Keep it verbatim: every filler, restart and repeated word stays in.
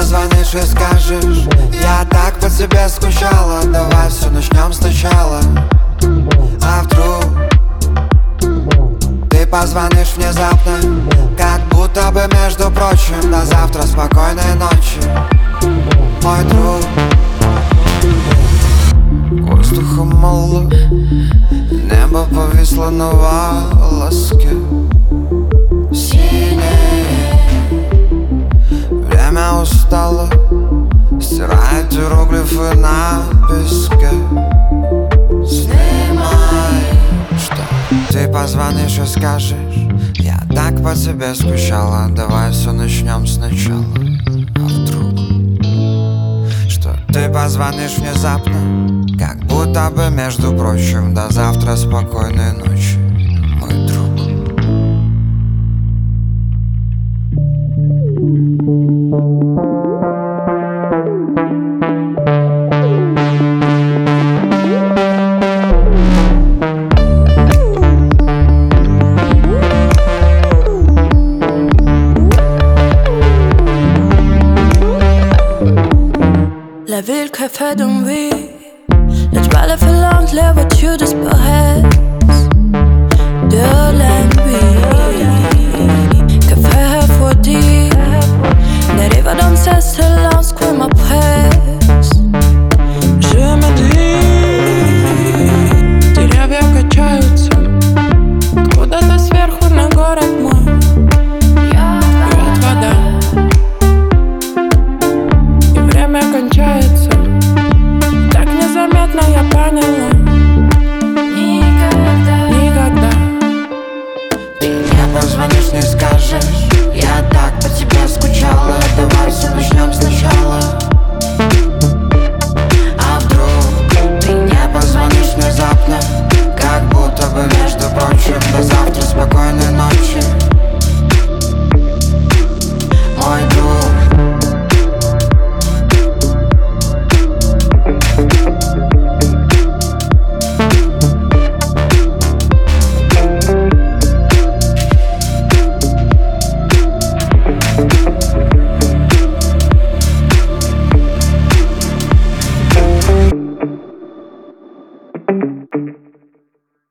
позвонишь и скажешь: я так по тебе скучала, давай все начнем сначала. А вдруг ты позвонишь внезапно, как будто бы, между прочим: до завтра, спокойной ночи, мой друг. Воздуха мало, небо повисло на волоске синее. Время устало, стирает иероглифы на песке. Снимай, что ты позвонишь и скажешь: я так по тебе скучала, давай все начнем сначала. А вдруг что ты позвонишь внезапно, как будто бы, между прочим: до завтра, спокойной ночи, мой друг. La ville crée fait d'envie. Le toile est fait lente, les voitures disparent.